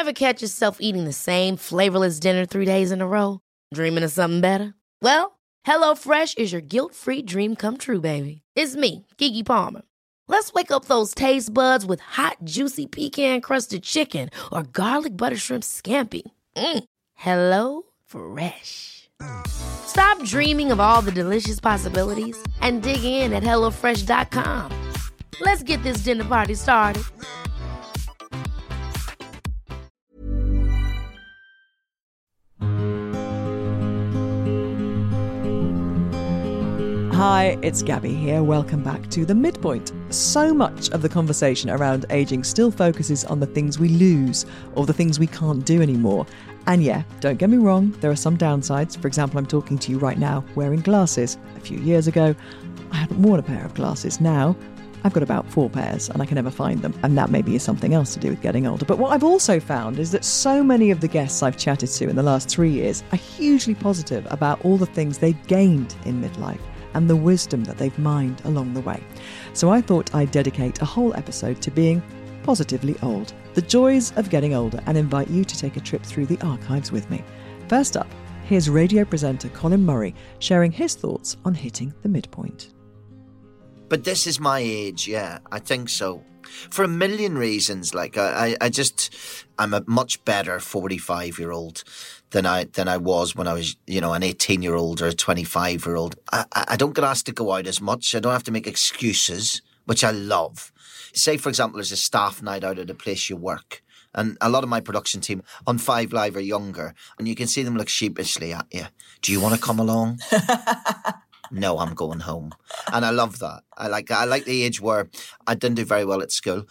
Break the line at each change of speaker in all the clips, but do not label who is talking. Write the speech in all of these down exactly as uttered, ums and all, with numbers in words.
Ever catch yourself eating the same flavorless dinner three days in a row? Dreaming of something better? Well, HelloFresh is your guilt-free dream come true, baby. It's me, Keke Palmer. Let's wake up those taste buds with hot, juicy pecan-crusted chicken or garlic butter shrimp scampi. Mm. Hello Fresh. Stop dreaming of all the delicious possibilities and dig in at hello fresh dot com. Let's get this dinner party started.
Hi, it's Gabby here. Welcome back to The Midpoint. So much of the conversation around ageing still focuses on the things we lose or the things we can't do anymore. And yeah, don't get me wrong, there are some downsides. For example, I'm talking to you right now wearing glasses. A few years ago, I hadn't worn a pair of glasses. Now, I've got about four pairs and I can never find them. And that maybe is something else to do with getting older. But what I've also found is that so many of the guests I've chatted to in the last three years are hugely positive about all the things they've gained in midlife and the wisdom that they've mined along the way. So I thought I'd dedicate a whole episode to being positively old, the joys of getting older, and invite you to take a trip through the archives with me. First up, here's radio presenter Colin Murray sharing his thoughts on hitting the midpoint.
But this is my age, yeah, I think so. For a million reasons, like I, I, I just, I'm a much better forty-five-year-old than I than I was when I was, you know, an eighteen-year-old or a twenty-five-year-old. I, I don't get asked to go out as much. I don't have to make excuses, which I love. Say, for example, there's a staff night out at the place you work. And a lot of my production team on Five Live are younger. And you can see them look sheepishly at you. Do you want to come along? No, I'm going home. And I love that. I like I like the age where I didn't do very well at school.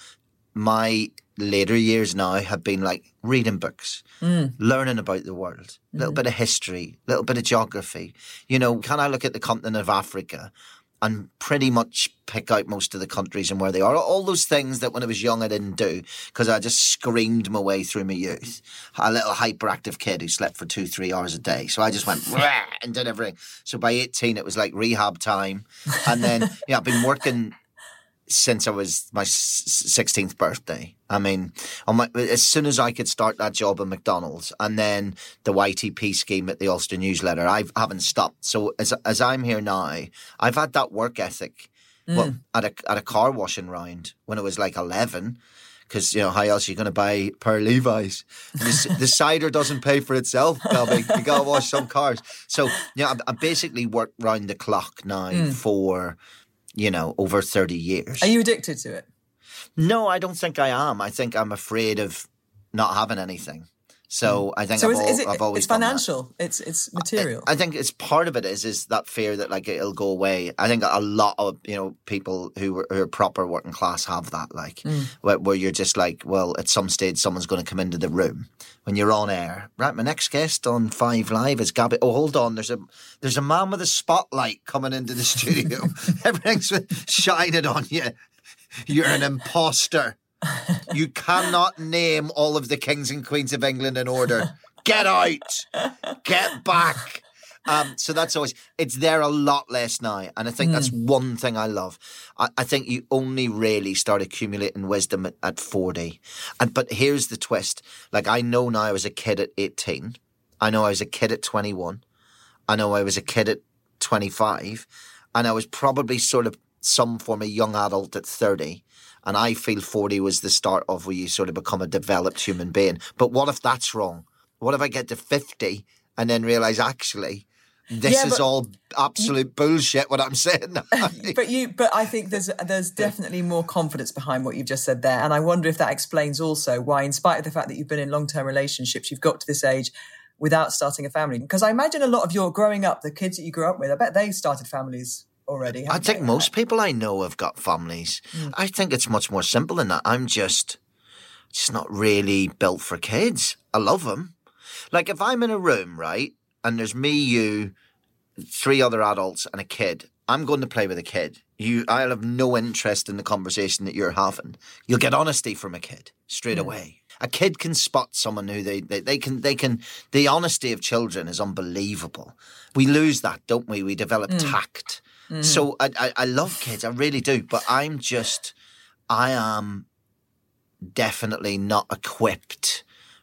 My later years now have been like reading books, mm. learning about the world, a little mm. bit of history, a little bit of geography. You know, can I look at the continent of Africa and pretty much pick out most of the countries and where they are? All those things that when I was young I didn't do because I just screamed my way through my youth. A little hyperactive kid who slept for two, three hours a day. So I just went and did everything. So by eighteen it was like rehab time. And then, yeah, I've been working since I was my sixteenth birthday. I mean, on my, as soon as I could start that job at McDonald's and then the Y T P scheme at the Ulster Newsletter, I haven't stopped. So as as I'm here now, I've had that work ethic mm. well, at a at a car washing round when I was like eleven. Because, you know, how else are you going to buy a pair of Levi's? The, the cider doesn't pay for itself, Bobby. You got to wash some cars. So, you know, I, I basically work round the clock now mm. for, you know, over thirty years.
Are you addicted to it?
No, I don't think I am. I think I'm afraid of not having anything. So mm. I think
so
I've,
is,
al-
is it,
I've always
it's financial. It's it's material.
I, I think it's part of it is is that fear that like it'll go away. I think a lot of you know people who are, who are proper working class have that like mm. where, where you're just like, well, at some stage someone's going to come into the room when you're on air. Right, my next guest on Five Live is Gabby. Oh, hold on, there's a there's a man with a spotlight coming into the studio. Everything's shining on you. You're an imposter. You cannot name all of the kings and queens of England in order. Get out. Get back. Um, so that's always, it's there a lot less now. And I think mm. that's one thing I love. I, I think you only really start accumulating wisdom at, at forty. And But here's the twist. Like I know now I was a kid at eighteen. I know I was a kid at twenty-one. I know I was a kid at twenty-five. And I was probably sort of some form of young adult at thirty. And I feel forty was the start of where you sort of become a developed human being. But what if that's wrong? What if I get to fifty and then realise, actually, this yeah, is all absolute bullshit, what I'm saying now?
But you, but I think there's there's definitely more confidence behind what you've just said there. And I wonder if that explains also why, in spite of the fact that you've been in long-term relationships, you've got to this age without starting a family. Because I imagine a lot of your growing up, the kids that you grew up with, I bet they started families already.
I think
they?
most people I know have got families. Mm. I think it's much more simple than that. I'm just, just not really built for kids. I love them. Like if I'm in a room, right, and there's me, you, three other adults and a kid, I'm going to play with a kid. You, I'll have no interest in the conversation that you're having. You'll get honesty from a kid straight mm. away. A kid can spot someone who they, they, they can, they can, the honesty of children is unbelievable. We lose that, don't we? We develop mm. tact. Mm-hmm. So I, I I love kids, I really do, but I'm just, I am definitely not equipped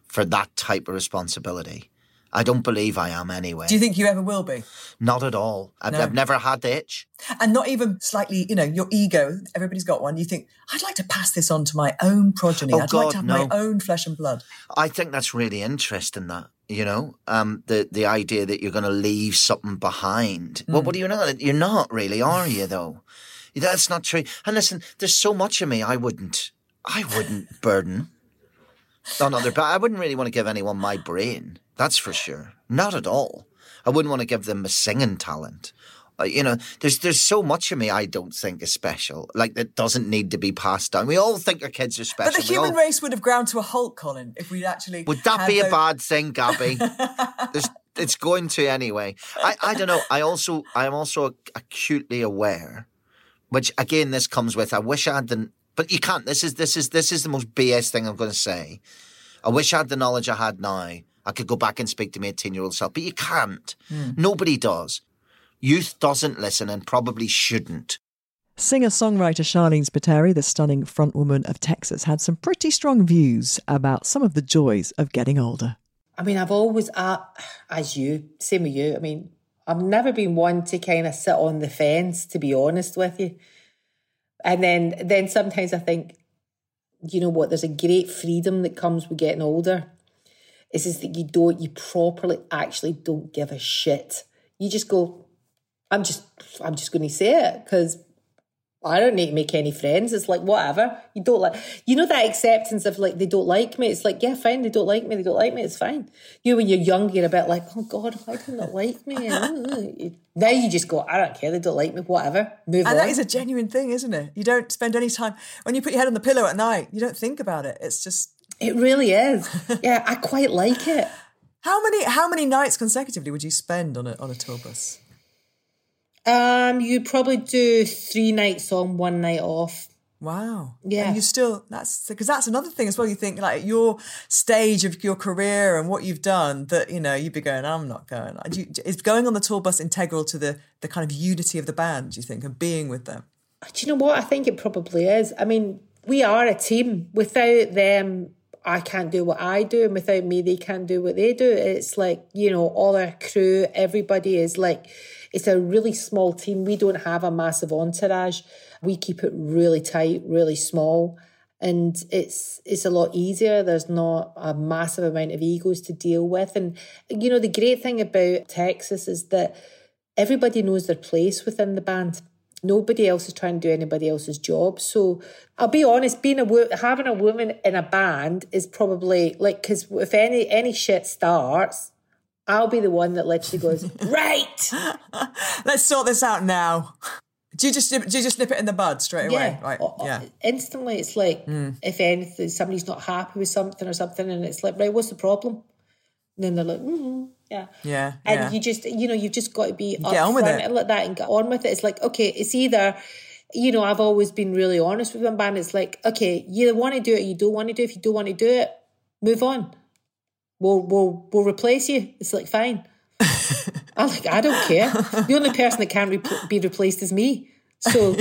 for that type of responsibility. I don't believe I am anyway.
Do you think you ever will be?
Not at all. I've,
No.
I've never had the itch.
And not even slightly, you know, your ego, everybody's got one. You think, I'd like to pass this on to my own progeny.
Oh,
I'd
God,
like to have
no.
my own flesh and blood.
I think that's really interesting, that, you know, um, the, the idea that you're going to leave something behind. Mm. Well, what are you not? You're not really, are you, though? That's not true. And listen, there's so much of me I wouldn't, I wouldn't burden on other people. I wouldn't really want to give anyone my brain. That's for sure. Not at all. I wouldn't want to give them a singing talent. Uh, you know, there's there's so much of me I don't think is special. Like, that doesn't need to be passed down. We all think our kids are special.
But the
We
human
all...
race would have ground to a halt, Colin, if we'd actually...
Would that
had
be a
those...
bad thing, Gabby? There's, it's going to anyway. I, I don't know. I also I am also acutely aware, which again this comes with. I wish I had the, but you can't. This is this is this is the most B S thing I'm going to say. I wish I had the knowledge I had now. I could go back and speak to my eighteen-year-old self, but you can't. Mm. Nobody does. Youth doesn't listen and probably shouldn't.
Singer-songwriter Charlene Spiteri, the stunning frontwoman of Texas, had some pretty strong views about some of the joys of getting older.
I mean, I've always, uh, as you, same with you, I mean, I've never been one to kind of sit on the fence, to be honest with you. And then, then sometimes I think, you know what, there's a great freedom that comes with getting older. It's just that you don't, you properly actually don't give a shit. You just go, I'm just, I'm just going to say it because I don't need to make any friends. It's like, whatever. You don't like, you know, that acceptance of like, they don't like me. It's like, yeah, fine. They don't like me. They don't like me. It's fine. You know, when you're young, you're a bit like, oh God, why do they not like me? Now you just go, I don't care. They don't like me. Whatever. Move on.
And that is a genuine thing, isn't it? You don't spend any time, when you put your head on the pillow at night, you don't think about it. It's just.
It really is. Yeah, I quite like it.
How many, how many nights consecutively would you spend on a, on a tour bus?
Um, you'd probably do three nights on, one night off.
Wow.
Yeah.
And you still, that's, because that's another thing as well. You think like your stage of your career and what you've done that, you know, you'd be going, I'm not going. You, is going on the tour bus integral to the, the kind of unity of the band, do you think, and being with them?
Do you know what? I think it probably is. I mean, we are a team. Without them, I can't do what I do, and without me, they can't do what they do. It's like, you know, all our crew, everybody is like, it's a really small team. We don't have a massive entourage. We keep it really tight, really small, and it's it's a lot easier. There's not a massive amount of egos to deal with. And, you know, the great thing about Texas is that everybody knows their place within the band. Nobody else is trying to do anybody else's job. So I'll be honest, being a wo- having a woman in a band is probably like, because if any any shit starts, I'll be the one that literally goes, right,
let's sort this out now. Do you just do you just nip it in the bud straight away?
Yeah.
Right. Yeah.
Instantly, it's like mm. if anything, somebody's not happy with something or something, and it's like, right, what's the problem? And then they're like, mm-hmm. Yeah.
Yeah.
And
yeah.
you just, you know, you've just got to be
get on with it.
And like that and get on with it. It's like, okay, it's either, you know, I've always been really honest with my band. It's like, okay, you want to do it, you don't want to do it. If you don't want to do it, move on. We'll we'll we'll replace you. It's like, fine. I'm like, I don't care. The only person that can't re- be replaced is me. So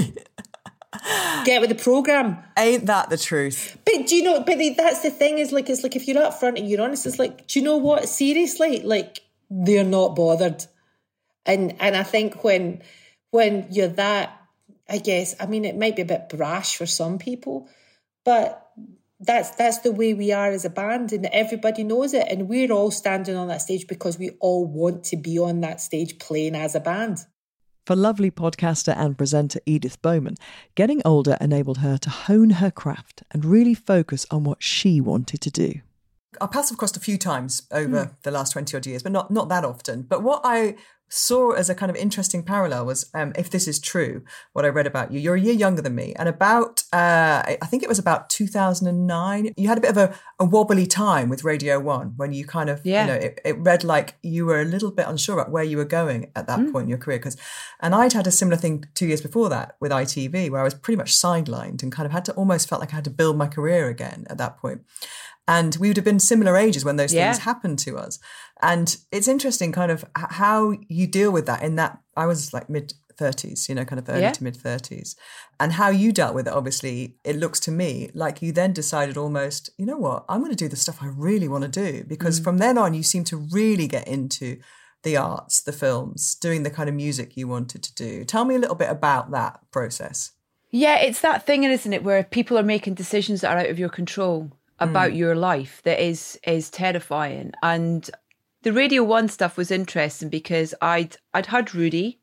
get with the program.
Ain't that the truth?
But do you know, but that's the thing is like, it's like if you're up front and you're honest, it's like, do you know what? Seriously, like they're not bothered. And and I think when when you're that, I guess, I mean, it might be a bit brash for some people, but that's that's the way we are as a band, and everybody knows it. And we're all standing on that stage because we all want to be on that stage playing as a band.
For lovely podcaster and presenter Edith Bowman, getting older enabled her to hone her craft and really focus on what she wanted to do.
Our paths have crossed a few times over mm. the last twenty odd years, but not not that often. But what I saw as a kind of interesting parallel was, um, if this is true, what I read about you, you're a year younger than me. And about, uh, I think it was about two thousand nine, you had a bit of a, a wobbly time with Radio One when you kind of, yeah. you know, it, it read like you were a little bit unsure about where you were going at that mm. point in your career. Cause, and I'd had a similar thing two years before that with I T V, where I was pretty much sidelined and kind of had to, almost felt like I had to build my career again at that point. And we would have been similar ages when those yeah. things happened to us. And it's interesting kind of how you deal with that in that, I was like mid thirties, you know, kind of early
Yeah.
to mid thirties. And how you dealt with it, obviously, it looks to me like you then decided almost, you know what, I'm going to do the stuff I really want to do. Because mm. from then on, you seem to really get into the arts, the films, doing the kind of music you wanted to do. Tell me a little bit about that process.
Yeah, it's that thing, isn't it, where people are making decisions that are out of your control about mm. your life that is is terrifying. And the Radio One stuff was interesting because I'd I'd had Rudy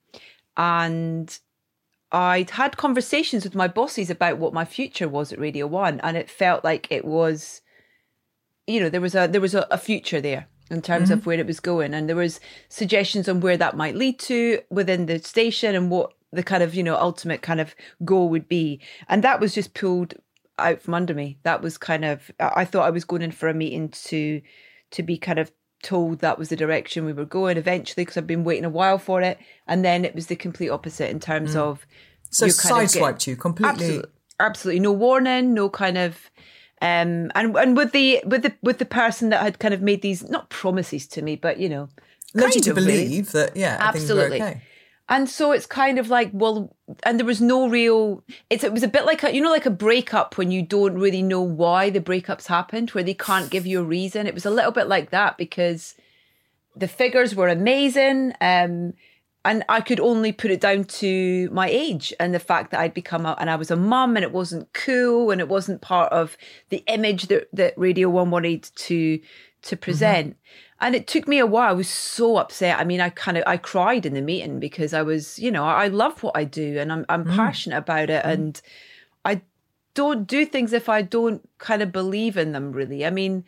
and I'd had conversations with my bosses about what my future was at Radio One, and it felt like it was, you know, there was a there was a, a future there in terms mm-hmm. of where it was going, and there was suggestions on where that might lead to within the station and what the kind of, you know, ultimate kind of goal would be. And that was just pulled out from under me. That was kind of, I thought I was going in for a meeting to to be kind of told that was the direction we were going eventually, because I've been waiting a while for it. And then it was the complete opposite in terms mm. of...
So sideswiped you completely?
Absolutely, absolutely. No warning, no kind of... Um, and and with the with the with the person that had kind of made these, not promises to me, but, you know...
Led you to believe really, that, yeah,
absolutely.
things were okay.
And so it's kind of like, well, and there was no real, it's, it was a bit like, a, you know, like a breakup when you don't really know why the breakups happened, where they can't give you a reason. It was a little bit like that because the figures were amazing. Um, and I could only put it down to my age and the fact that I'd become a, and I was a mum, and it wasn't cool and it wasn't part of the image that, that Radio One wanted to, to present. Mm-hmm. And it took me a while. I was so upset. I mean, I kind of, I cried in the meeting because I was, you know, I love what I do and I'm I'm mm. passionate about it. Mm. And I don't do things if I don't kind of believe in them, really. I mean,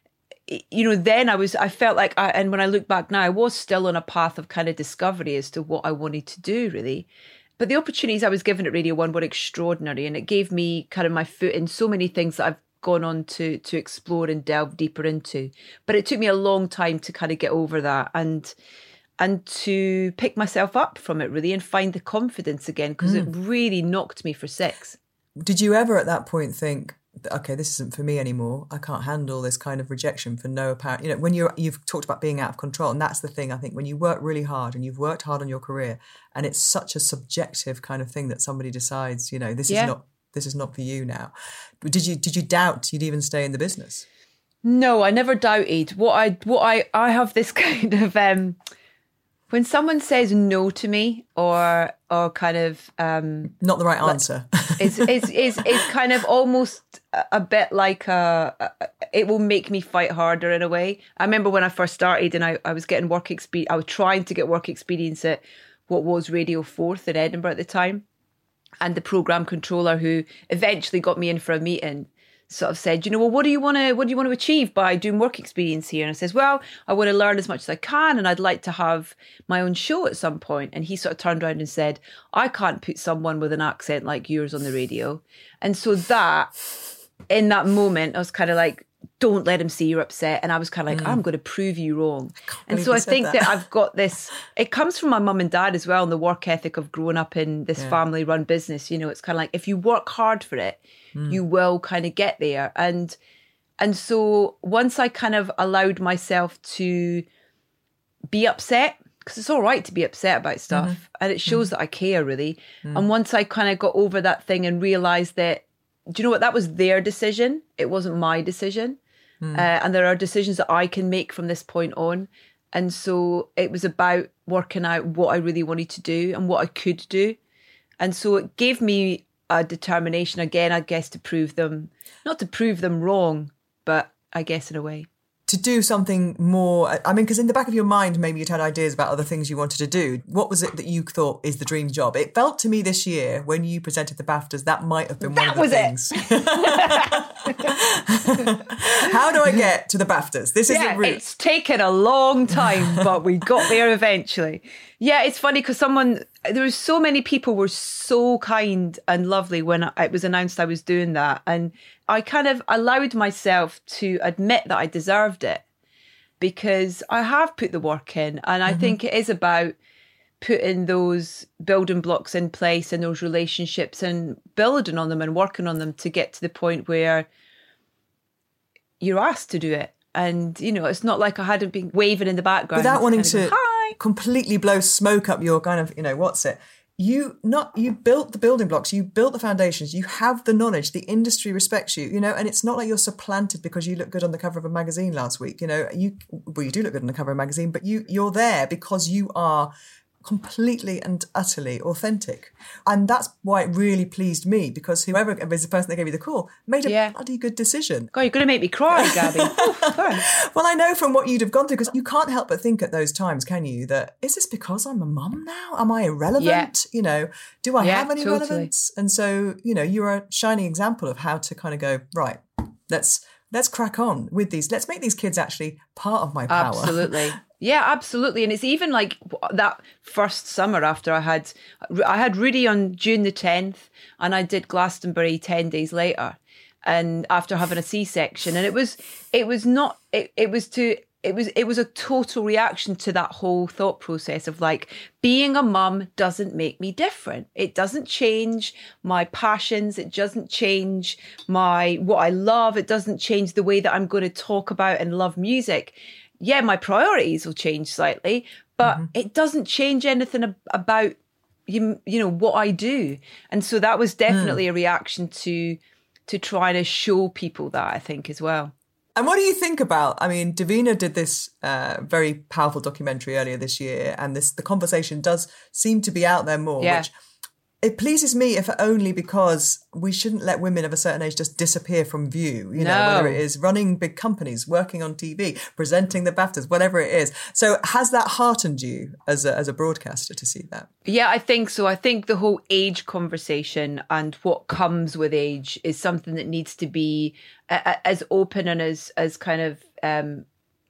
you know, then I was, I felt like, I, and when I look back now, I was still on a path of kind of discovery as to what I wanted to do, really. But the opportunities I was given at Radio One were extraordinary, and it gave me kind of my foot in so many things that I've gone on to to explore and delve deeper into. But it took me a long time to kind of get over that and and to pick myself up from it, really, and find the confidence again, because mm. it really knocked me for six.
Did you ever at that point think, okay, this isn't for me anymore, I can't handle this kind of rejection for no apparent, you know, when you're, you've talked about being out of control, and that's the thing, I think, when you work really hard and you've worked hard on your career, and it's such a subjective kind of thing that somebody decides, you know, this yeah. is not this is not for you now. Did you did you doubt you'd even stay in the business?
No, I never doubted. What I what I, I have this kind of um when someone says no to me or or kind of um
not the right answer.
is is is is kind of almost a bit like a, a it will make me fight harder in a way. I remember when I first started and I, I was getting work experience, I was trying to get work experience at what was Radio Fourth in Edinburgh at the time. And the programme controller, who eventually got me in for a meeting, sort of said, you know, well, what do you want to what do you want to achieve by doing work experience here? And I says, well, I want to learn as much as I can, and I'd like to have my own show at some point. And he sort of turned around and said, I can't put someone with an accent like yours on the radio. And so that, in that moment, I was kind of like, don't let him see you're upset. And I was kind of like, mm. I'm going to prove you wrong. And so I think that. that I've got this, it comes from my mum and dad as well, and the work ethic of growing up in this yeah. family run business. You know, it's kind of like, if you work hard for it, mm. you will kind of get there. And, and so once I kind of allowed myself to be upset, because it's all right to be upset about stuff, mm-hmm. and it shows mm-hmm. that I care, really. Mm. And once I kind of got over that thing and realised that, do you know what, that was their decision. It wasn't my decision. Mm. Uh, and there are decisions that I can make from this point on. And so it was about working out what I really wanted to do and what I could do. And so it gave me a determination, again, I guess, to prove them, not to prove them wrong, but I guess in a way.
To do something more, I mean, because in the back of your mind, maybe you'd had ideas about other things you wanted to do. What was it that you thought is the dream job? It felt to me this year, when you presented the BAFTAs, that might have been
that
one of the
things.
How do I get to the BAFTAs? This is
yeah,
the route.
It's taken a long time, but we got there eventually. Yeah, it's funny because someone, there was so many people were so kind and lovely when it was announced I was doing that. And I kind of allowed myself to admit that I deserved it, because I have put the work in. And I mm-hmm. think it is about putting those building blocks in place and those relationships and building on them and working on them to get to the point where you're asked to do it. And, you know, it's not like I hadn't been waving in the background.
Without wanting
to
go, completely blow smoke up your kind of, you know, what's it? you not you built the building blocks, you built the foundations, you have the knowledge, the industry respects you, you know, and it's not like you're supplanted because you look good on the cover of a magazine last week. You know, you well, you do look good on the cover of a magazine, but you you're there because you are completely and utterly authentic. And that's why it really pleased me, because whoever is the person that gave you the call made a yeah. bloody good decision.
God, you're going to make me cry, Gabby. oh,
well, I know from what you'd have gone through, because you can't help but think at those times, can you, that is this because I'm a mum now? Am I irrelevant? Yeah. You know, do I yeah, have any totally. relevance? And so, you know, you're a shining example of how to kind of go, right, let's let's crack on with these. Let's make these kids actually part of my power.
Absolutely. Yeah, absolutely. And it's even like that first summer after I had, I had Rudy on June the tenth and I did Glastonbury ten days later, and after having a C-section. And it was, it was not, it, it was to, it was, it was a total reaction to that whole thought process of like, being a mum doesn't make me different. It doesn't change my passions. It doesn't change my, what I love. It doesn't change the way that I'm going to talk about and love music. Yeah, my priorities will change slightly, but mm-hmm. it doesn't change anything ab- about you, you know, what I do. And so that was definitely mm. a reaction to to try to show people that, I think, as well.
And what do you think about, I mean, Davina did this uh, very powerful documentary earlier this year, and this the conversation does seem to be out there more, yeah. which it pleases me, if only because we shouldn't let women of a certain age just disappear from view, you know,
no.
whether it is running big companies, working on T V, presenting the BAFTAs, whatever it is. So has that heartened you as a, as a broadcaster to see that?
Yeah, I think so. I think the whole age conversation and what comes with age is something that needs to be uh, as open and as, as kind of, um,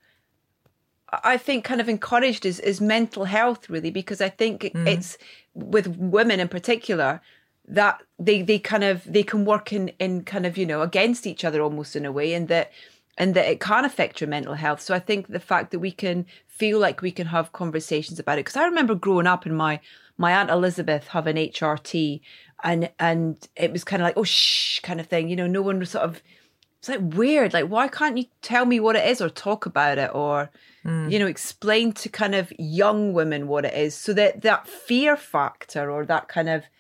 I think kind of encouraged is, is mental health, really, because I think mm. it's with women in particular that they, they kind of, they can work in, in kind of, you know, against each other almost in a way, and that, and that it can affect your mental health. So I think the fact that we can feel like we can have conversations about it, because I remember growing up and my, my Aunt Elizabeth having H R T, and, and it was kind of like, oh, shh, kind of thing, you know, no one was sort of, it's like weird, like, why can't you tell me what it is or talk about it or, mm. you know, explain to kind of young women what it is, so that that fear factor or that kind of,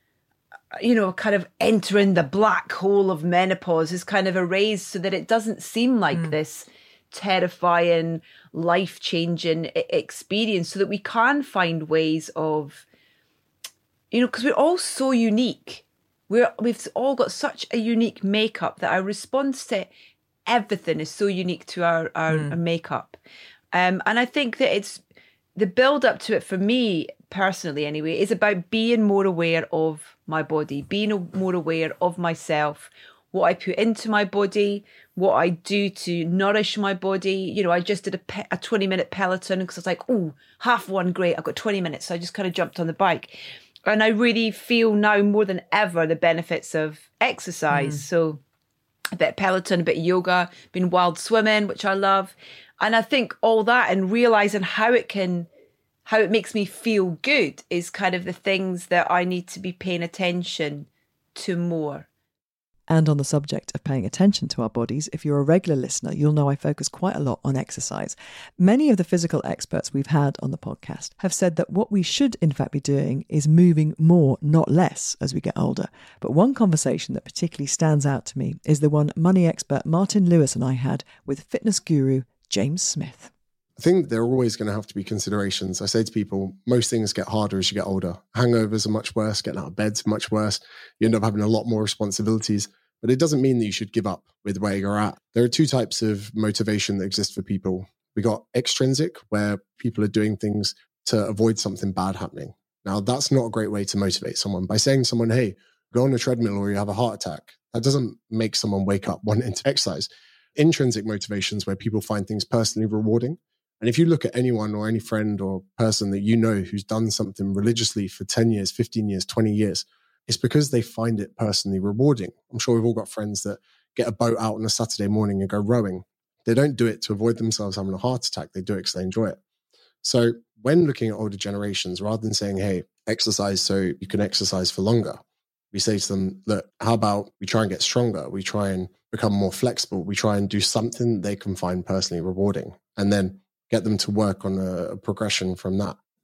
you know, kind of entering the black hole of menopause is kind of erased, so that it doesn't seem like mm. this terrifying, life-changing experience, so that we can find ways of, you know, because we're all so unique. We're, we've all got such a unique makeup that our response to everything is so unique to our, our, mm. our makeup. Um, and I think that it's the build up to it for me personally anyway, is about being more aware of my body, being more aware of myself, what I put into my body, what I do to nourish my body. You know, I just did a, pe- a twenty minute Peloton because I was like, oh, half one, great, I've got twenty minutes. So I just kind of jumped on the bike. And I really feel now more than ever the benefits of exercise. Mm. So a bit of Peloton, a bit of yoga, been wild swimming, which I love. And I think all that and realising how it can, how it makes me feel good is kind of the things that I need to be paying attention to more.
And on the subject of paying attention to our bodies, if you're a regular listener, you'll know I focus quite a lot on exercise. Many of the physical experts we've had on the podcast have said that what we should in fact be doing is moving more, not less, as we get older. But one conversation that particularly stands out to me is the one money expert Martin Lewis and I had with fitness guru James Smith.
I think there are always going to have to be considerations. I say to people, most things get harder as you get older. Hangovers are much worse, getting out of bed's much worse. You end up having a lot more responsibilities, but it doesn't mean that you should give up with where you're at. There are two types of motivation that exist for people. We got extrinsic, where people are doing things to avoid something bad happening. Now, that's not a great way to motivate someone. By saying to someone, hey, go on a treadmill or you have a heart attack, that doesn't make someone wake up wanting to exercise. Intrinsic motivations, where people find things personally rewarding. And if you look at anyone or any friend or person that you know who's done something religiously for ten years, fifteen years, twenty years, it's because they find it personally rewarding. I'm sure we've all got friends that get a boat out on a Saturday morning and go rowing. They don't do it to avoid themselves having a heart attack. They do it because they enjoy it. So when looking at older generations, rather than saying, hey, exercise so you can exercise for longer, we say to them, look, how about we try and get stronger? We try and become more flexible. We try and do something they can find personally rewarding, and then get them to work on a, a progression from that.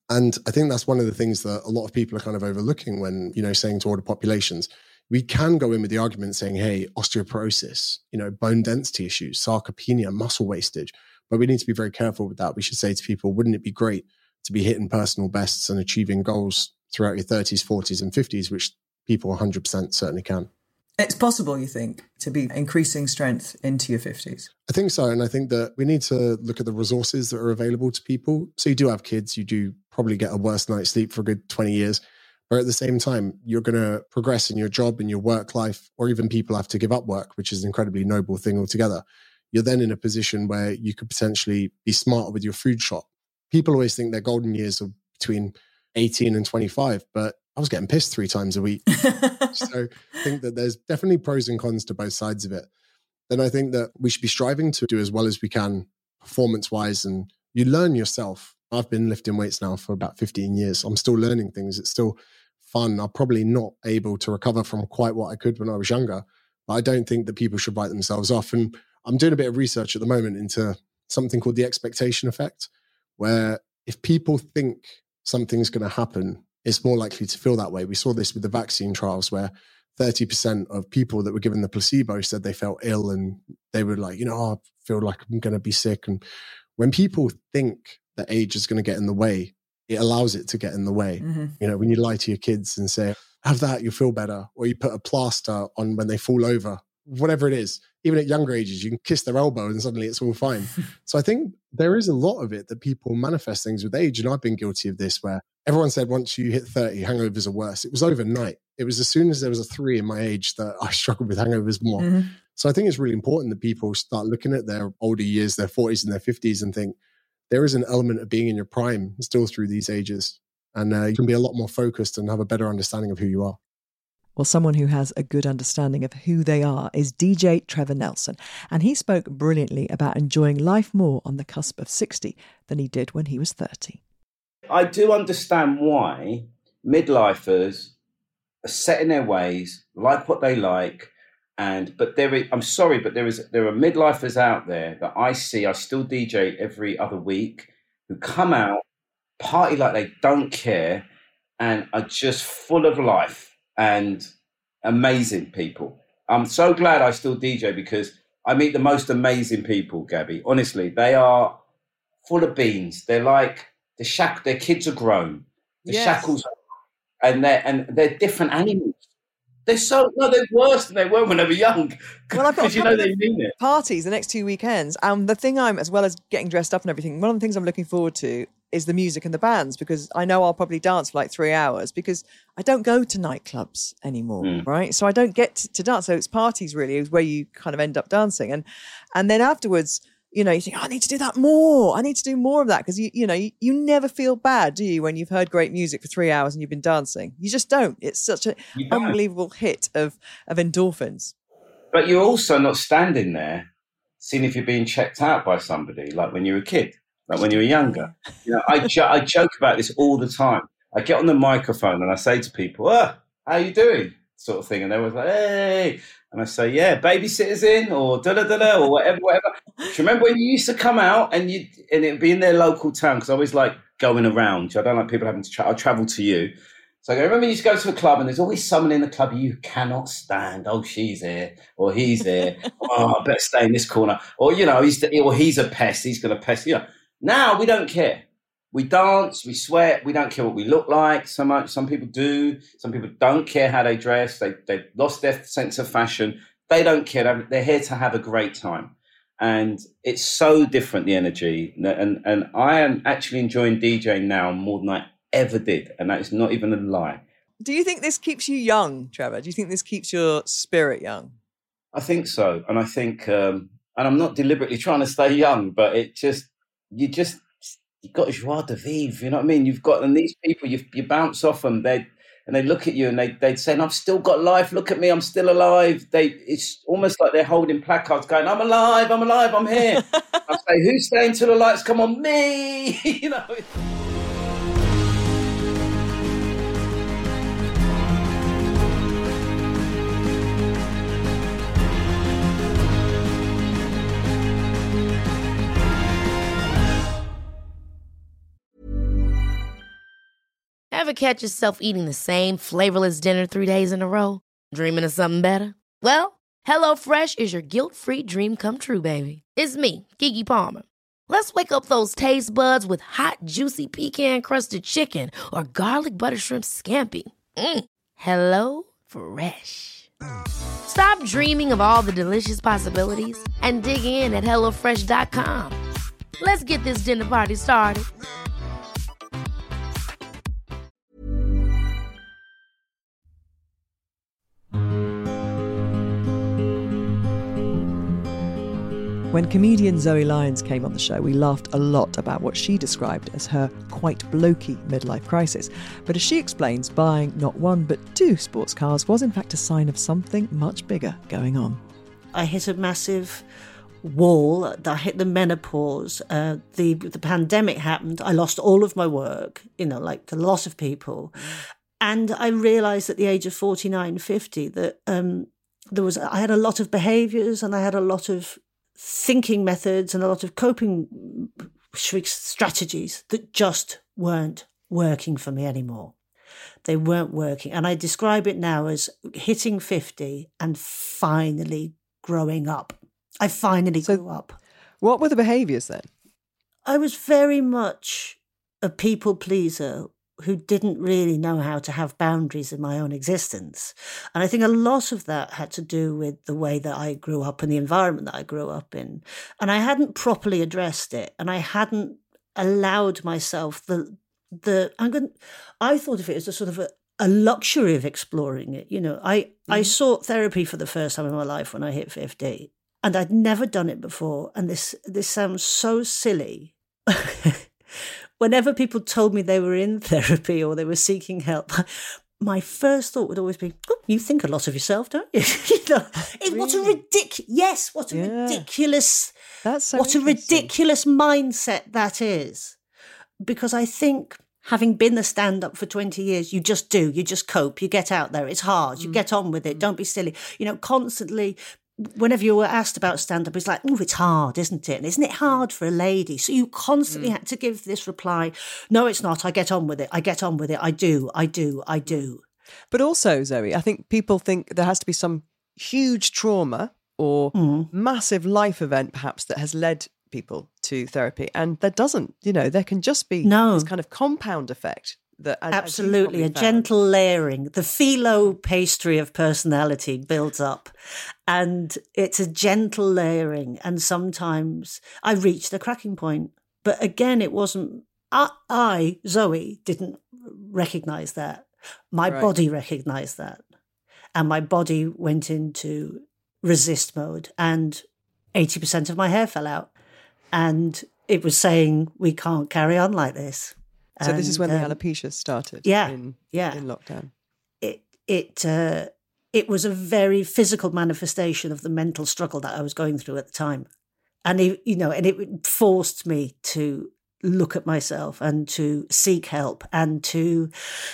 And I think that's one of the things that a lot of people are kind of overlooking when, you know, saying to older populations, we can go in with the argument saying, hey, osteoporosis, you know, bone density issues, sarcopenia, muscle wastage. But we need to be very careful with that. We should say to people, wouldn't it be great to be hitting personal bests and achieving goals throughout your thirties, forties and fifties, which people one hundred percent certainly can.
It's possible, you think, to be increasing strength into your fifties?
I think so. And I think that we need to look at the resources that are available to people. So you do have kids, you do probably get a worse night's sleep for a good twenty years. But at the same time, you're going to progress in your job, in your work life, or even people have to give up work, which is an incredibly noble thing altogether. You're then in a position where you could potentially be smarter with your food shop. People always think their golden years are between eighteen and twenty-five, but I was getting pissed three times a week. So I think that there's definitely pros and cons to both sides of it. Then I think that we should be striving to do as well as we can performance-wise, and you learn yourself. I've been lifting weights now for about fifteen years. I'm still learning things. It's still fun. I'm probably not able to recover from quite what I could when I was younger, but I don't think that people should write themselves off. And I'm doing a bit of research at the moment into something called the expectation effect, where if people think something's going to happen, it's more likely to feel that way. We saw this with the vaccine trials where thirty percent of people that were given the placebo said they felt ill and they were like, you know, oh, I feel like I'm going to be sick. And when people think that age is going to get in the way, it allows it to get in the way. Mm-hmm. You know, when you lie to your kids and say, have that, you'll feel better. Or you put a plaster on when they fall over, whatever it is. Even at younger ages, you can kiss their elbow and suddenly it's all fine. So I think there is a lot of it that people manifest things with age. And I've been guilty of this where everyone said once you hit thirty, hangovers are worse. It was overnight. It was as soon as there was a three in my age that I struggled with hangovers more. Mm-hmm. So I think it's really important that people start looking at their older years, their forties and their fifties and think there is an element of being in your prime still through these ages. And uh, you can be a lot more focused and have a better understanding of who you are.
Well, someone who has a good understanding of who they are is D J Trevor Nelson, and he spoke brilliantly about enjoying life more on the cusp of sixty than he did when he was thirty.
I do understand why midlifers are set in their ways, like what they like, and but there is, I'm sorry, but there is there are midlifers out there that I see, I still D J every other week, who come out, party like they don't care, and are just full of life. And amazing people. I'm so glad I still D J because I meet the most amazing people, Gabby. Honestly, they are full of beans. They're like the shack. Their kids are grown. The yes. shackles, are, and they're and they're different animals. They're so no, they're worse than they were when they were young.
Well, I've got
you know they mean it.
Parties the next two weekends. Um, the thing I'm as well as getting dressed up and everything. One of the things I'm looking forward to is the music and the bands, because I know I'll probably dance for like three hours because I don't go to nightclubs anymore, mm. right? So I don't get to, to dance. So it's parties really is where you kind of end up dancing. And and then afterwards, you know, you think, oh, I need to do that more. I need to do more of that because, you, you know, you, you never feel bad, do you, when you've heard great music for three hours and you've been dancing? You just don't. It's such an unbelievable hit of, of endorphins.
But you're also not standing there seeing if you're being checked out by somebody like when you were a kid. Like when you were younger, you know, I, jo- I joke about this all the time. I get on the microphone and I say to people, oh, how you doing? Sort of thing. And they're always like, hey. And I say, yeah, babysitter's in or da-da-da-da or whatever, whatever. Do you remember when you used to come out and you and it'd be in their local town? Because I always like going around. I don't like people having to tra- I'll travel to you. So I go, remember you used to go to a club and there's always someone in the club you cannot stand. Oh, she's here or he's there. Oh, I better stay in this corner. Or, you know, he's the, or he's a pest. He's going to pest, you know. Now we don't care. We dance, we sweat, we don't care what we look like so much. Some people do. Some people don't care how they dress. They, they've lost their sense of fashion. They don't care. They're here to have a great time. And it's so different, the energy. And, and I am actually enjoying DJing now more than I ever did. And that is not even a lie.
Do you think this keeps you young, Trevor? Do you think this keeps your spirit young?
I think so. And I think, um, and I'm not deliberately trying to stay young, but it just, you just, you've got joie de vivre, you know what I mean? You've got, and these people, you you bounce off them, they, and they look at you and they, they'd say, I've still got life, look at me, I'm still alive. They, it's almost like they're holding placards going, I'm alive, I'm alive, I'm here. I say, who's staying till the lights come on? Me, you know.
Ever catch yourself eating the same flavorless dinner three days in a row? Dreaming of something better? Well, HelloFresh is your guilt-free dream come true, baby. It's me, Keke Palmer. Let's wake up those taste buds with hot, juicy pecan-crusted chicken or garlic butter shrimp scampi. Mm. Hello Fresh. Stop dreaming of all the delicious possibilities and dig in at hello fresh dot com. Let's get this dinner party started.
When comedian Zoe Lyons came on the show, we laughed a lot about what she described as her quite blokey midlife crisis. But as she explains, buying not one but two sports cars was in fact a sign of something much bigger going on.
I hit a massive wall. I hit the menopause. Uh, the the pandemic happened. I lost all of my work, you know, like a lot of people. And I realised at the age of forty-nine, fifty that um, there was I had a lot of behaviours and I had a lot of thinking methods and a lot of coping strategies that just weren't working for me anymore. They weren't working. And I describe it now as hitting fifty and finally growing up. I finally
so
grew up.
What were the behaviours then?
I was very much a people pleaser who didn't really know how to have boundaries in my own existence. And I think a lot of that had to do with the way that I grew up and the environment that I grew up in. And I hadn't properly addressed it, and I hadn't allowed myself the the I'm going I thought of it as a sort of a, a luxury of exploring it. You know, I, mm-hmm. I sought therapy for the first time in my life when I hit fifty, and I'd never done it before. And this this sounds so silly. Whenever people told me they were in therapy or they were seeking help, my first thought would always be, oh, you think a lot of yourself, don't you? you know, it,
really?
What a ridiculous, yes, what a yeah. ridiculous,
That's so
what a ridiculous mindset that is. Because I think having been the stand-up for twenty years, you just do, you just cope, you get out there, it's hard, you mm. get on with it, don't be silly. You know, constantly, whenever you were asked about stand-up, it's like, oh, it's hard, isn't it? And isn't it hard for a lady? So you constantly mm. had to give this reply, no, it's not, I get on with it, I get on with it, I do, I do, I do.
But also, Zoe, I think people think there has to be some huge trauma or mm. massive life event, perhaps, that has led people to therapy. And there doesn't, you know, there can just be
no.
this kind of compound effect. That, as,
Absolutely,
as
a gentle layering. The phyllo pastry of personality builds up, and it's a gentle layering. And sometimes I reached the cracking point, but again, it wasn't. I, I Zoe, didn't recognise that. My right. body recognised that, and my body went into resist mode, and eighty percent of my hair fell out, and it was saying, "We can't carry on like this."
So and, this is when the
um,
alopecia started.
Yeah,
in,
yeah.
in lockdown.
It it uh, it was a very physical manifestation of the mental struggle that I was going through at the time, and it, you know, and it forced me to look at myself and to seek help and to,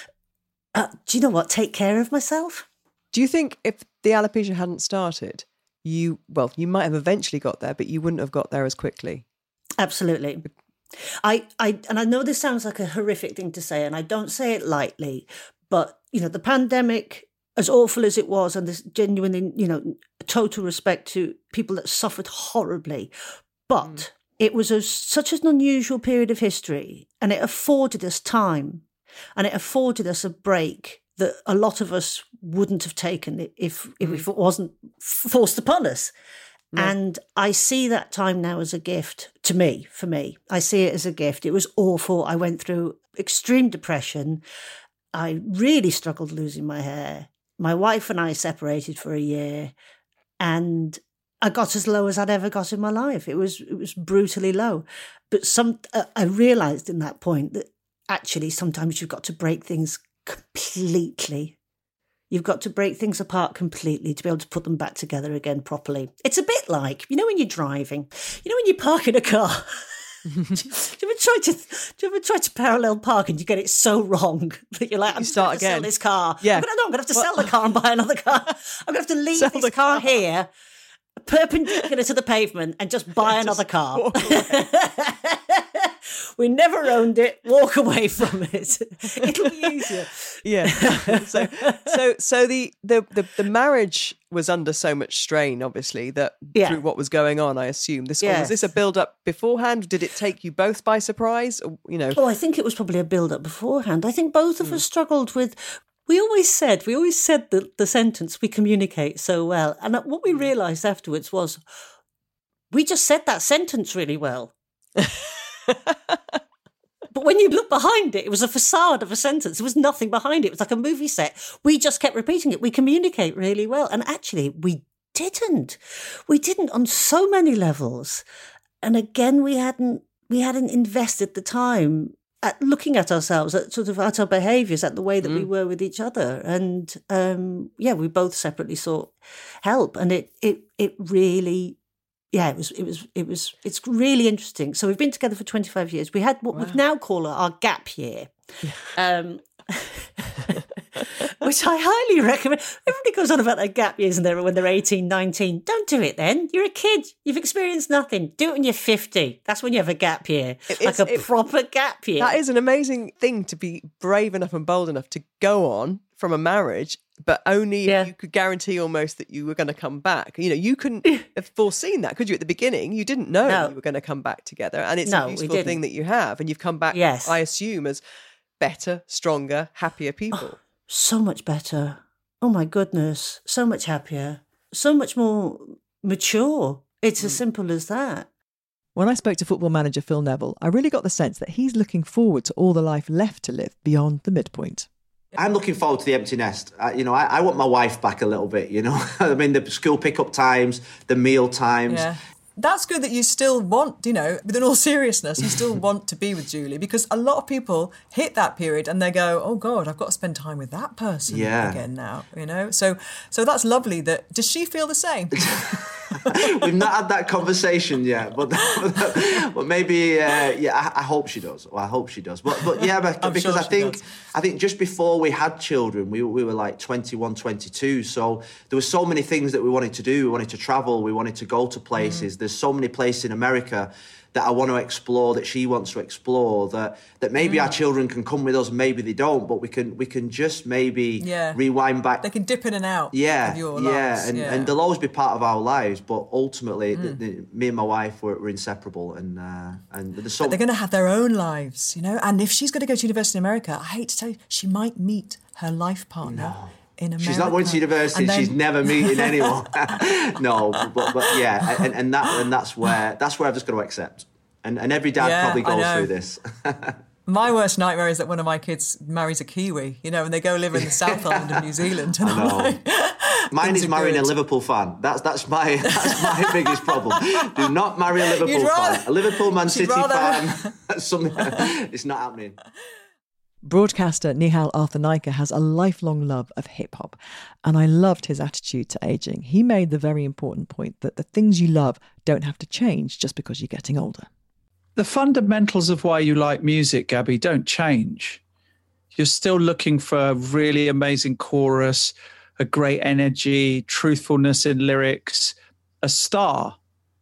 uh, do you know what, take care of myself.
Do you think if the alopecia hadn't started, you well, you might have eventually got there, but you wouldn't have got there as quickly?
Absolutely. I, I, and I know this sounds like a horrific thing to say, and I don't say it lightly, but, you know, the pandemic, as awful as it was, and this genuinely, you know, total respect to people that suffered horribly, but mm. it was a, such an unusual period of history, and it afforded us time, and it afforded us a break that a lot of us wouldn't have taken if, mm. if it wasn't forced upon us. No. And I see that time now as a gift to me, for me. I see it as a gift. It was awful. I went through extreme depression. I really struggled losing my hair. My wife and I separated for a year, and I got as low as I'd ever got in my life. It was it was brutally low. But some uh, I realised in that point that actually sometimes you've got to break things completely. You've got to break things apart completely to be able to put them back together again properly. It's a bit like, you know, when you're driving, you know, when you park in a car, do, you, do you ever try to do you ever try to parallel park and you get it so wrong that you're like, I'm
you start
going to
again.
sell this car.
Yeah.
I'm gonna, no, I'm going to have to sell the car and buy another car. I'm going to have to leave
Sell
this
the
car,
car.
here, perpendicular to the pavement, and just buy
Yeah,
another
just
car. we never owned it. Walk away from it. It'll be easier.
Yeah. so so so the, the the the marriage was under so much strain, obviously, that
Yeah.
through what was going on, I assume. This one, was
Yes.
this a build up beforehand? Did it take you both by surprise? Or, you know.
Oh, I think it was probably a build-up beforehand. I think both of us struggled with. We always said, we always said the, the sentence, we communicate so well. And what we realised afterwards was we just said that sentence really well. But when you look behind it, it was a facade of a sentence. There was nothing behind it. It was like a movie set. We just kept repeating it. We communicate really well. And actually, we didn't. We didn't on so many levels. And again, we hadn't we hadn't invested the time at looking at ourselves, at sort of at our behaviours, at the way that mm. we were with each other. And um, yeah, we both separately sought help. And it it it really Yeah, it was, it was, it was, it's really interesting. So we've been together for twenty-five years. We had what wow. we now call our gap year, um, which I highly recommend. Everybody goes on about their gap years and they're, when they're eighteen, nineteen. Don't do it then. You're a kid. You've experienced nothing. Do it when you're fifty. That's when you have a gap year, it, like a it, proper gap year.
That is an amazing thing to be brave enough and bold enough to go on from a marriage, but only yeah. if you could guarantee almost that you were going to come back. You know, you couldn't have foreseen that, could you? At the beginning, you didn't know
no.
you were going to come back together. And it's
no,
a useful thing that you have. And you've come back,
yes.
I assume, as better, stronger, happier people.
Oh, so much better. Oh, my goodness. So much happier. So much more mature. It's mm. as simple as that.
When I spoke to football manager Phil Neville, I really got the sense that he's looking forward to all the life left to live beyond the midpoint.
I'm looking forward to the empty nest. I, you know, I, I want my wife back a little bit, you know. I mean, the school pick-up times, the meal times.
Yeah. That's good that you still want, you know, with in all seriousness, you still want to be with Julie, because a lot of people hit that period and they go, oh, God, I've got to spend time with that person
yeah.
again now, you know. So so that's lovely. That does she feel the same?
We've not had that conversation yet, but but maybe uh, yeah, I, I hope she does. Well, I hope she does. But but yeah, but, because
sure
I think
does.
I think just before we had children, we we were like twenty-one, twenty-two. So there were so many things that we wanted to do. We wanted to travel. We wanted to go to places. Mm. There's so many places in America that I want to explore, that she wants to explore, that that maybe mm. our children can come with us, maybe they don't, but we can we can just maybe
yeah.
rewind back.
They can dip in and out
yeah,
of your
yeah,
lives.
And,
yeah,
and they'll always be part of our lives, but ultimately,
mm.
the, the, me and my wife were, were inseparable, and uh, and there's so.
But they're going to have their own lives, you know. And if she's going to go to university in America, I hate to tell you, she might meet her life partner.
No.
In America.
She's not going to university.
Then...
She's never meeting anyone. no, but, but yeah, and, and that and that's where that's where I've just got to accept. And and every dad
yeah,
probably goes through this.
My worst nightmare is that one of my kids marries a Kiwi, you know, and they go live in the South Island of New Zealand. And
I know.
I'm like,
Mine is marrying
good.
a Liverpool fan. That's that's my that's my biggest problem. Do not marry a Liverpool
rather,
fan. A Liverpool Man City
rather...
fan. That's something. It's not happening.
Broadcaster Nihal Arthanaika has a lifelong love of hip-hop, and I loved his attitude to ageing. He made the very important point that the things you love don't have to change just because you're getting older.
The fundamentals of why you like music, Gabby, don't change. You're still looking for a really amazing chorus, a great energy, truthfulness in lyrics, a star.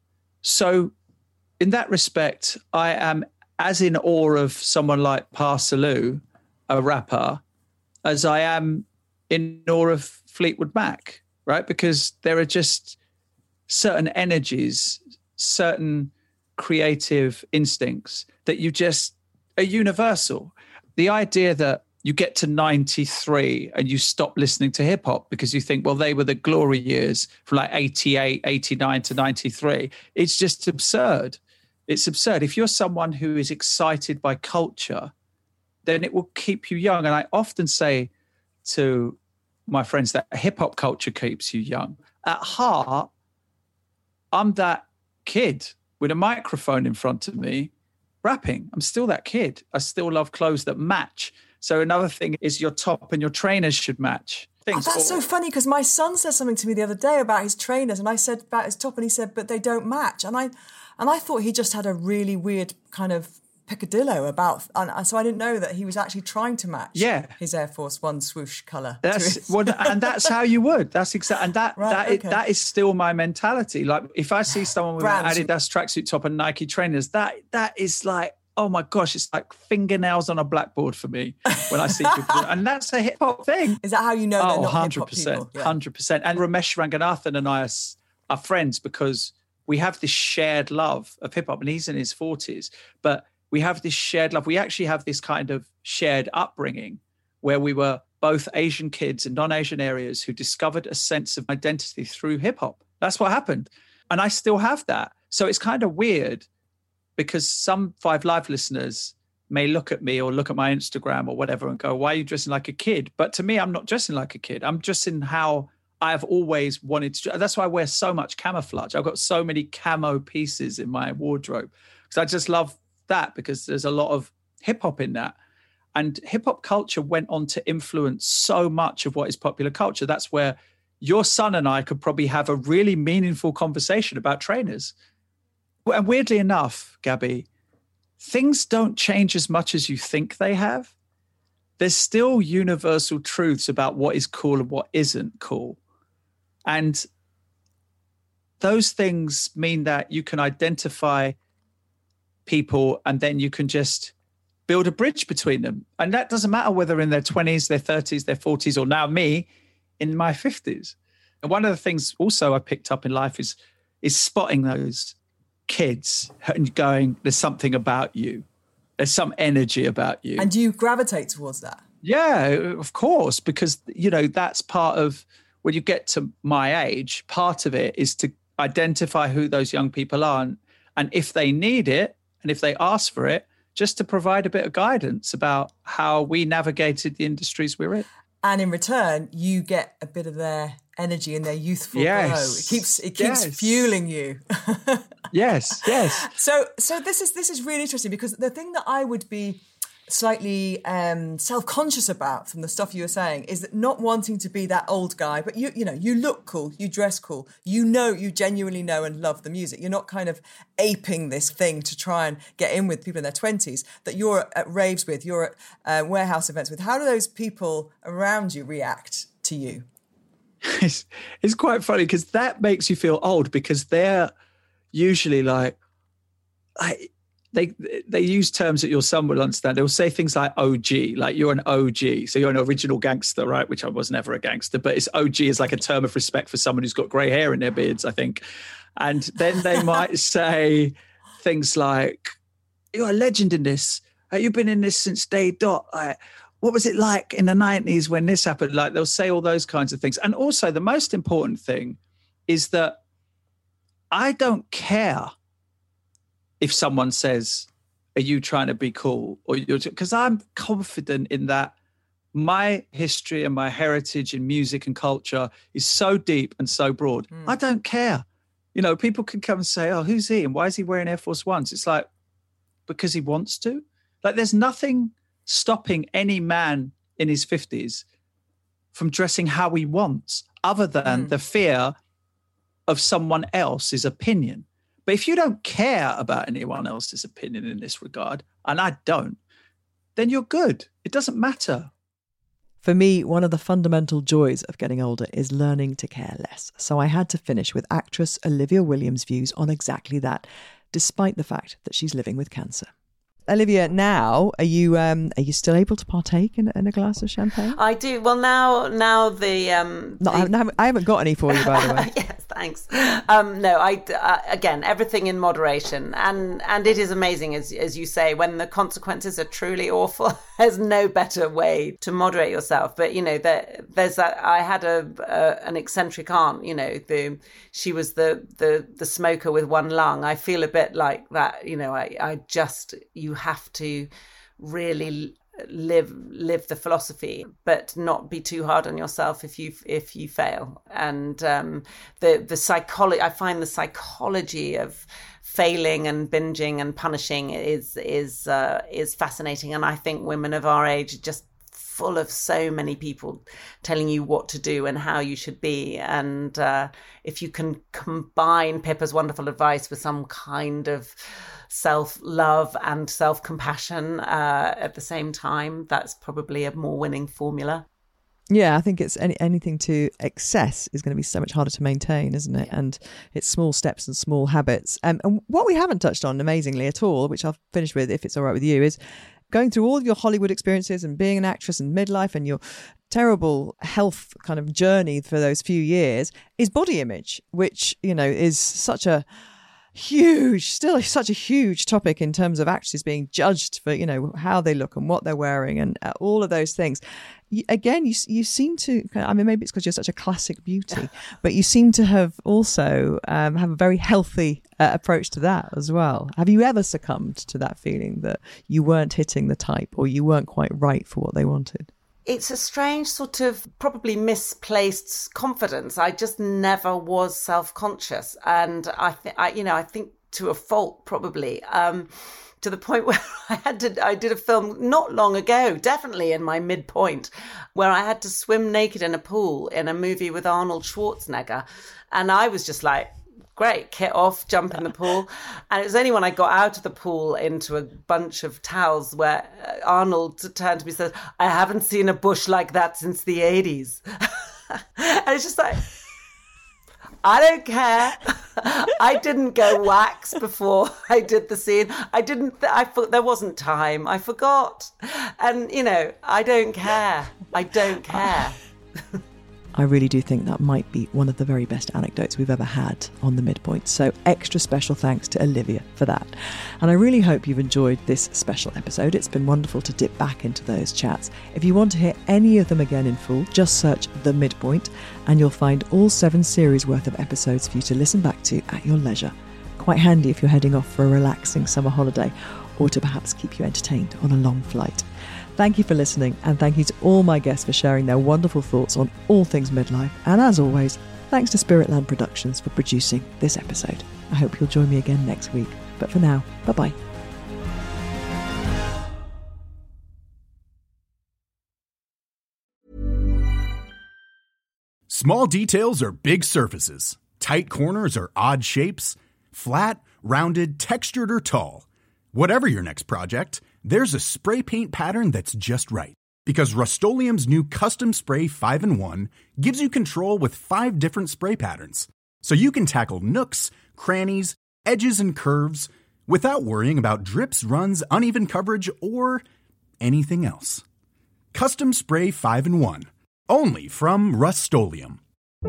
So in that respect, I am as in awe of someone like Parsaloo, a rapper, as I am in awe of Fleetwood Mac, right? Because there are just certain energies, certain creative instincts that you just are universal. The idea that you get to ninety-three and you stop listening to hip hop because you think, well, they were the glory years from like eighty-eight, eighty-nine to ninety-three. It's just absurd. It's absurd. If you're someone who is excited by culture, then it will keep you young. And I often say to my friends that hip hop culture keeps you young. At heart, I'm that kid with a microphone in front of me rapping. I'm still that kid. I still love clothes that match. So another thing is your top and your trainers should match.
Oh, that's or, so funny, because my son said something to me the other day about his trainers, and I said about his top, and he said, but they don't match. And I and I thought he just had a really weird kind of peccadillo about, and so I didn't know that he was actually trying to match
yeah.
his Air Force One swoosh colour.
That's well, and that's how you would. That's exactly, and that
right,
that,
okay.
is, that is still my mentality. Like if I see someone with
Brands.
an Adidas tracksuit top and Nike trainers, that that is like, oh my gosh, it's like fingernails on a blackboard for me when I see people. And that's a hip hop thing.
Is that how you know they're
oh,
not
one hundred
hip-hop
percent,
people? Yeah.
one hundred percent. And Ramesh Ranganathan and I are, are friends because we have this shared love of hip hop, and he's in his forties, but we have this shared love. We actually have this kind of shared upbringing where we were both Asian kids in non-Asian areas who discovered a sense of identity through hip hop. That's what happened. And I still have that. So it's kind of weird because some Five Live listeners may look at me or look at my Instagram or whatever and go, why are you dressing like a kid? But to me, I'm not dressing like a kid. I'm dressing how I've always wanted to. That's why I wear so much camouflage. I've got so many camo pieces in my wardrobe because I just love that because there's a lot of hip hop in that. And hip hop culture went on to influence so much of what is popular culture. That's where your son and I could probably have a really meaningful conversation about trainers. And weirdly enough, Gabby, things don't change as much as you think they have. There's still universal truths about what is cool and what isn't cool. And those things mean that you can identify people and then you can just build a bridge between them. And that doesn't matter whether in their twenties, their thirties, their forties, or now me in my fifties. And one of the things also I picked up in life is, is spotting those kids and going, there's something about you. There's some energy about you.
And do you gravitate towards that?
Yeah, of course, because, you know, that's part of when you get to my age, part of it is to identify who those young people are. And, and if they need it, and if they ask for it, just to provide a bit of guidance about how we navigated the industries we're in.
And in return, you get a bit of their energy and their youthful
yes.
glow. It keeps it keeps
yes.
fueling you.
yes, yes.
So so this is this is really interesting because the thing that I would be slightly um, self-conscious about from the stuff you were saying is that not wanting to be that old guy, but you you know, you look cool, you dress cool, you know, you genuinely know and love the music. You're not kind of aping this thing to try and get in with people in their twenties that you're at raves with, you're at uh, warehouse events with. How do those people around you react to you?
It's, it's quite funny because that makes you feel old because they're usually like, I, they they use terms that your son will understand. They'll say things like O G, like you're an O G. So you're an original gangster, right? Which I was never a gangster, but it's O G is like a term of respect for someone who's got grey hair in their beards, I think. And then they might say things like, you're a legend in this. You've been in this since day dot. Like, what was it like in the nineties when this happened? Like they'll say all those kinds of things. And also the most important thing is that I don't care if someone says, are you trying to be cool? Or you're, because I'm confident in that my history and my heritage in music and culture is so deep and so broad. Mm. I don't care. You know, people can come and say, oh, who's he? And why is he wearing Air Force Ones? It's like, because he wants to. Like there's nothing stopping any man in his fifties from dressing how he wants other than mm. the fear of someone else's opinion. But if you don't care about anyone else's opinion in this regard, and I don't, then you're good. It doesn't matter.
For me, one of the fundamental joys of getting older is learning to care less. So I had to finish with actress Olivia Williams' views on exactly that, despite the fact that she's living with cancer. Olivia, now are you um, are you still able to partake in, in a glass of champagne?
I do. Well, now now the um,
no,
the...
I, haven't, I haven't got any for you, by the way.
Yes, thanks. Um, no, I uh, again everything in moderation, and and it is amazing as as you say when the consequences are truly awful. There's no better way to moderate yourself. But you know, there, there's that. I had a, a an eccentric aunt. You know, the she was the the the smoker with one lung. I feel a bit like that. You know, I I just you. have to really live live the philosophy, but not be too hard on yourself if you if you fail. And um, the the psychology, I find the psychology of failing and binging and punishing is is uh, is fascinating. And I think women of our age are just full of so many people telling you what to do and how you should be. And uh, if you can combine Pippa's wonderful advice with some kind of self-love and self-compassion uh, at the same time, that's probably a more winning formula.
Yeah, I think it's any, anything to excess is going to be so much harder to maintain, isn't it? Yeah. And it's small steps and small habits. Um, and what we haven't touched on amazingly at all, which I'll finish with if it's all right with you, is going through all of your Hollywood experiences and being an actress and midlife and your terrible health kind of journey for those few years is body image, which, you know, is such a huge, still such a huge topic in terms of actresses being judged for, you know, how they look and what they're wearing and uh, all of those things. You, again, you you seem to, I mean, maybe it's because you're such a classic beauty, but you seem to have also um, have a very healthy uh, approach to that as well. Have you ever succumbed to that feeling that you weren't hitting the type or you weren't quite right for what they wanted?
It's a strange sort of probably misplaced confidence. I just never was self-conscious. And I think, I, you know, I think to a fault probably, um, to the point where I had to, I did a film not long ago, definitely in my midpoint, where I had to swim naked in a pool in a movie with Arnold Schwarzenegger. And I was just like, great, kit off, jump in the pool. And it was only when I got out of the pool into a bunch of towels where Arnold turned to me and said, I haven't seen a bush like that since the eighties. And it's just like, I don't care. I didn't go wax before I did the scene. I didn't, th- I thought there wasn't time. I forgot. And, you know, I don't care. I don't care.
I really do think that might be one of the very best anecdotes we've ever had on The Midpoint. So extra special thanks to Olivia for that. And I really hope you've enjoyed this special episode. It's been wonderful to dip back into those chats. If you want to hear any of them again in full, just search The Midpoint and you'll find all seven series worth of episodes for you to listen back to at your leisure. Quite handy if you're heading off for a relaxing summer holiday or to perhaps keep you entertained on a long flight. Thank you for listening, and thank you to all my guests for sharing their wonderful thoughts on all things midlife. And as always, thanks to Spiritland Productions for producing this episode. I hope you'll join me again next week. But for now, bye-bye.
Small details are big surfaces. Tight corners are odd shapes. Flat, rounded, textured, or tall. Whatever your next project, there's a spray paint pattern that's just right. Because Rust-Oleum's new Custom Spray five in one gives you control with five different spray patterns. So you can tackle nooks, crannies, edges, and curves without worrying about drips, runs, uneven coverage, or anything else. Custom Spray five in one. Only from Rust-Oleum.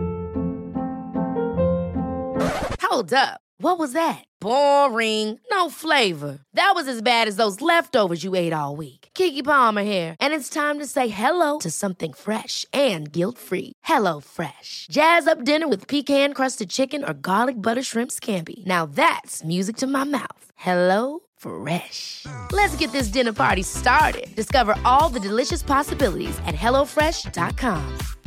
Hold up. What was that? Boring. No flavor. That was as bad as those leftovers you ate all week. Keke Palmer here, and it's time to say hello to something fresh and guilt-free. Hello Fresh. Jazz up dinner with pecan-crusted chicken or garlic butter shrimp scampi. Now that's music to my mouth. Hello Fresh. Let's get this dinner party started. Discover all the delicious possibilities at hello fresh dot com.